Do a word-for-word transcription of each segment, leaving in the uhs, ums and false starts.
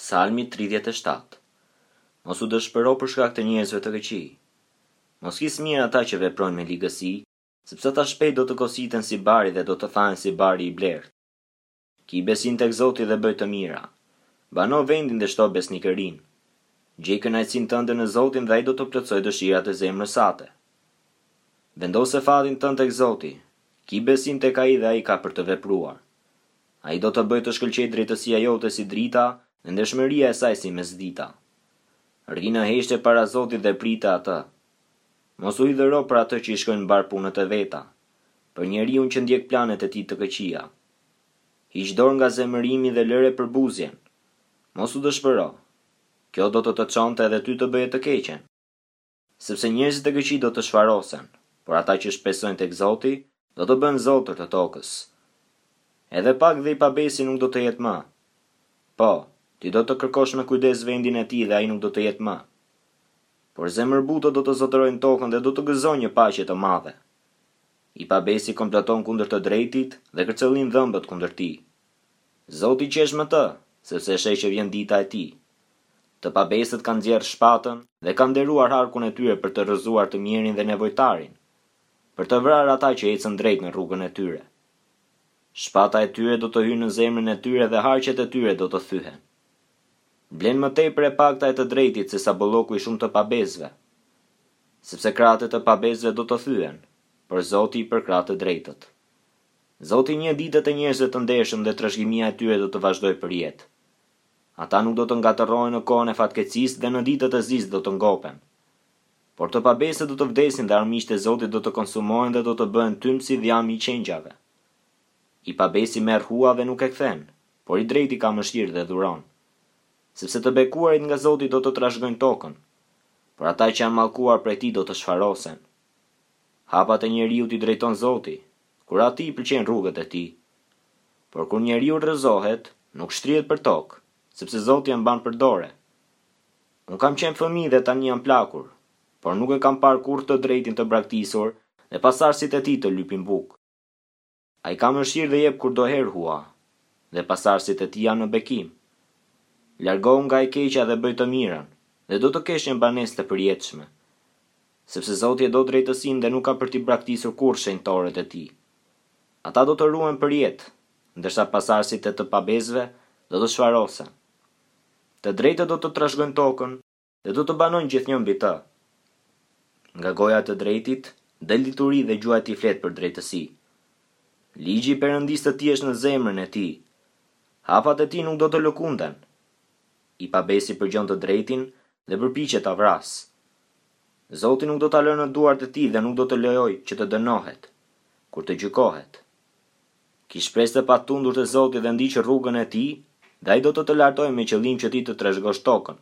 Psalmi tridhjetë e shtatë. Mos u dëshpëro për shkak të njerëzve të këqij. Mos his mirë ata që veprojnë me ligësi, sepse ata shpejt do të kositen si bari dhe do të thahen si bari i blertë. Ki besim tek Zoti dhe bëj të mira. Bano vendin dhe shto besnikërinë. Gjej kënaqësinë tënde në Zotin dhe ai do të plotësojë dëshirat e zemrës sate. Vendose fatin tënd tek Zoti. Ki besim tek ai dhe ai ka për të vepruar. Ai do të bëjë të shkëlqejë drejtësia jote si drita dhe ndeshmëria e saj si mesdita. Rri në heshtje para Zotit dhe prite atë. Mos u hidhëro për atë që i shkojnë mbar punët e veta, për njeriu që ndjek planet e tij të këqija. Hiq dorë nga zemërimi dhe lëre përbuzjen. Mos u dëshpëro. Kjo do të të çonte edhe ty të bëje të keqen. Sepse njerëzit e këqij do të shfarosen, por ata që shpresojnë tek Zoti do të bëhen zotër të tokës. Edhe pak dhe i pabesi nuk do të jetë më. Po, ti do të kërkosh me kujdes vendin e tij dhe ai nuk do të jetë më. Por zemër buto do të zotërojnë tokën dhe do të gëzojnë një paqe të madhe. I pabesi komploton kundër të drejtit dhe kërcëllin dhëmbët kundër tij. Zoti qesh me të, sepse e sheh që vjen dita e tij. Të pabesët kanë nxjerrë shpatën dhe kanë nderuar harkun e tyre për të rrëzuar të mjerin dhe nevojtarin, për të vrarë ata që ecën drejt në rrugën e tyre. Shpata e tyre do të hyjë në zemrën e tyre dhe harqet e tyre do të thyhen. Blen më tepër e pakta e të drejtit se sa bolloku i shumë të pabesëve, sepse krahët e të pabesëve do të thyhen, por Zoti i përkrah të drejtët. Zoti njeh ditët e njerëzve të ndershëm dhe trashëgimia e tyre do të vazhdojë për jetë. Ata nuk do të ngatërrohen në kohën e fatkeqësisë dhe në ditët e zisë do të ngopen. Por të pabesët do të vdesin dhe armiqtë e Zotit do të konsumohen dhe do të bëhen tym si dhjami i qengjave. I pabesi merr hua dhe nuk e kthen, por i drejti ka mëshirë dhe dhuron. Sepse të bekuarit nga Zoti do të trashëgojnë tokën, por ata që janë mallkuar prej tij do të shfarosen. Hapat e njeriu i drejton Zoti, kur atij i pëlqejnë rrugët e tij. Por kur njeriu rrëzohet, nuk shtrihet për tokë, sepse Zoti e mban për dore. Unë kam qenë fëmijë dhe tani jam plakur, por nuk e kam parë kurrë të drejtin të braktisur dhe pasardhësit e tij të lypin bukë. Ai ka mëshirë dhe jep kur do herë hua, dhe pasardhësit e tij janë në bekim. Largohu nga e keqja dhe bëj të mirën, dhe do të kesh një banesë të përjetshme. Sepse Zoti e do drejtësinë dhe nuk ka për t'i braktisur kurrë shenjtorët e tij. Ata do të ruhen për jetë, ndërsa pasardhësit e të pabesëve do të shfarosen. Të drejtët do të trashëgojnë tokën dhe do të banojnë gjithnjë mbi të. Nga goja e të drejtit del dituri dhe gjua e tij flet për drejtësi. Ligji i Perëndisë të tij është në zemrën e tij. Hapat e tij nuk do të lëkunden. I pabesi përgjon të drejtin dhe përpiqet ta vrasë. Zoti nuk do ta lënë në duart e tij dhe nuk do të lejojë që të dënohet kur të gjykohet. Ki shpresë të patundur të Zotit dhe ndiq rrugën e tij, dhe ai do të të lartojë me qëllim që ti të trashëgosh tokën.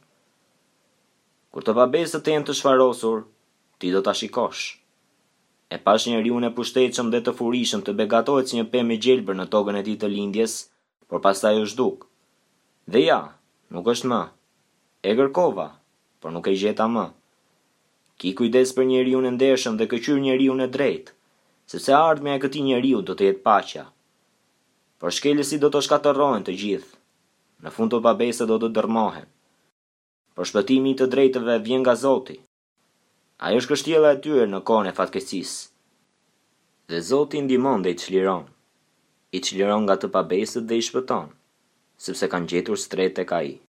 Kur të pabesët të jenë të shfarosur, ti do ta shikosh. E pash njeriu e pushtetshëm dhe të furishëm të begatohet si një pemë e gjelbër në tokën e tij të lindjes, por pastaj u zhduk. Dhe ja, nuk është më. E kërkova, por nuk e gjeta më. Ki kujdes për njeriu e ndershëm dhe këqyr njeriu e drejtë, sepse ardhmja e këtij njeriu do të jetë paqja. Por shkelësit do të shkatërrohen të gjithë. Në fund të pabesët do të dërmohen. Por shpëtimi i të drejtëve vjen nga Zoti. Ai është kështjella e tyre në kohën e fatkeqësisë. Dhe Zoti ndihmon dhe i çliron. I çliron nga të pabesët dhe i shpëton, sepse kanë gjetur stret tek ai.